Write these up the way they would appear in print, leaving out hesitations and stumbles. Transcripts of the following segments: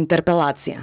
Интерпелација.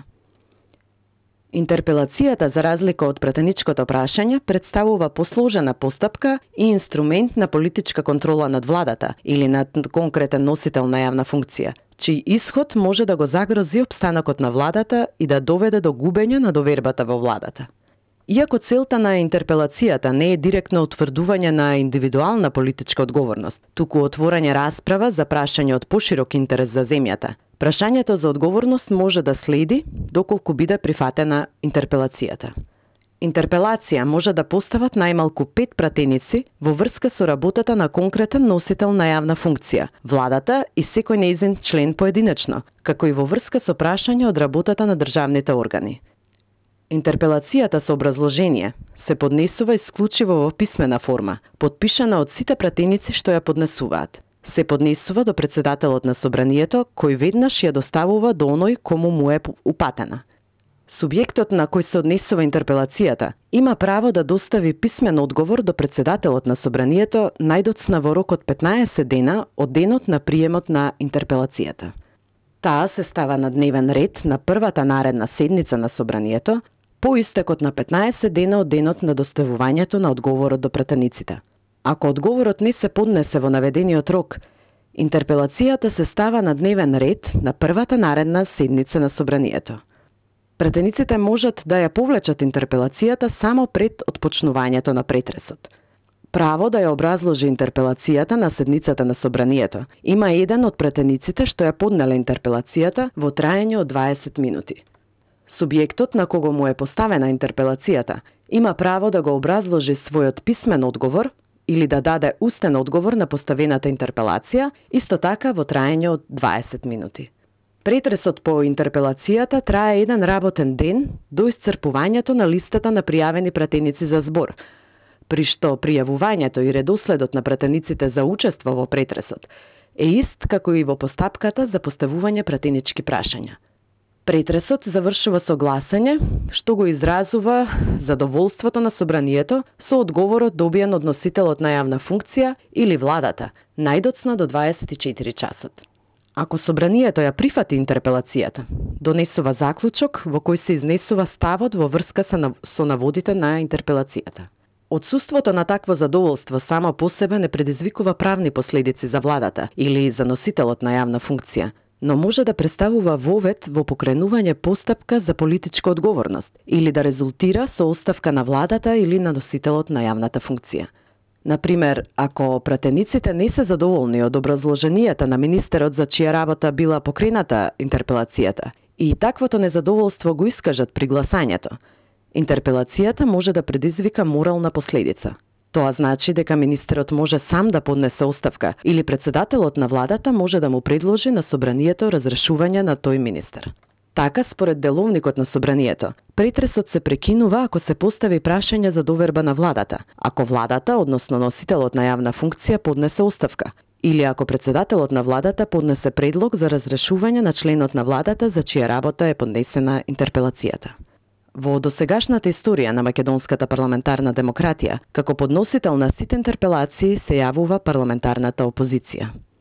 Интерпелацијата, за разлика од пратеничкото прашање, представува посложена постапка и инструмент на политичка контрола над владата или над конкретен носител на јавна функција, чиј исход може да го загрози опстанокот на владата и да доведе до губење на довербата во владата. Иако целта на интерпелацијата не е директно утврдување на индивидуална политичка одговорност, туку отворање расправа за прашање од поширок интерес за земјата, прашањето за одговорност може да следи доколку биде прифатена интерпелацијата. Интерпелација може да постават најмалку 5 пратеници во врска со работата на конкретен носител на јавна функција, владата и секој нејзин член поединечно, како и во врска со прашање од работата на државните органи. Интерпелацијата со образложение се поднесува исклучиво во писмена форма, подпишана од сите пратеници што ја поднесуваат. Се поднесува до председателот на собранието, кој веднаш ја доставува до оној кому му е упатена. Субјектот на кој се однесува интерпелацијата има право да достави писмен одговор до председателот на собранието најдоцна во рок од 15 дена од денот на приемот на интерпелацијата. Таа се става на дневен ред на првата наредна седница на собранието, по истекот на 15 дена од денот на доставувањето на одговорот до пратениците. Ако одговорот не се поднесе во наведениот рок, интерпелацијата се става на дневен ред на првата наредна седница на собранието. Пратениците можат да ја повлечат интерпелацијата само пред отпочнувањето на претресот. Право да ја образложи интерпелацијата на седницата на собранието има еден од пратениците што ја поднеле интерпелацијата во траење од 20 минути. Субјектот на кого му е поставена интерпелацијата има право да го образложи својот писмен одговор или да даде устен одговор на поставената интерпелација, исто така во траење од 20 минути. Претресот по интерпелацијата трае еден работен ден до исцрпувањето на листата на пријавени пратеници за збор, при што пријавувањето и редоследот на пратениците за учество во претресот е ист како и во постапката за поставување пратенички прашања. Претресот завршува со гласање, што го изразува задоволството на собранието со одговорот добиен од носителот на јавна функција или владата, најдоцна до 24 часот. Ако собранието ја прифати интерпелацијата, донесува заклучок во кој се изнесува ставот во врска со наводите на интерпелацијата. Отсуството на такво задоволство само по себе не предизвикува правни последици за владата или за носителот на јавна функција, но може да представува вовед во покренување постапка за политичка одговорност или да резултира со оставка на владата или на носителот на јавната функција. Например, ако пратениците не се задоволни од образложенијата на министерот за чија работа била покрената интерпелацијата и таквото незадоволство го искажат при гласањето, интерпелацијата може да предизвика морална последица. Тоа значи дека министерот може сам да поднесе оставка или председателот на владата може да му предложи на собранието разрешување на тој министер. Така, според деловникот на собранието, претресот се прекинува ако се постави прашање за доверба на владата, ако владата, односно носителот на јавна функција, поднесе оставка, или ако председателот на владата поднесе предлог за разрешување на членот на владата за чија работа е поднесена интерпелацијата. Во досегашната историја на македонската парламентарна демократија, како подносител на сите интерпелации се јавува парламентарната опозиција.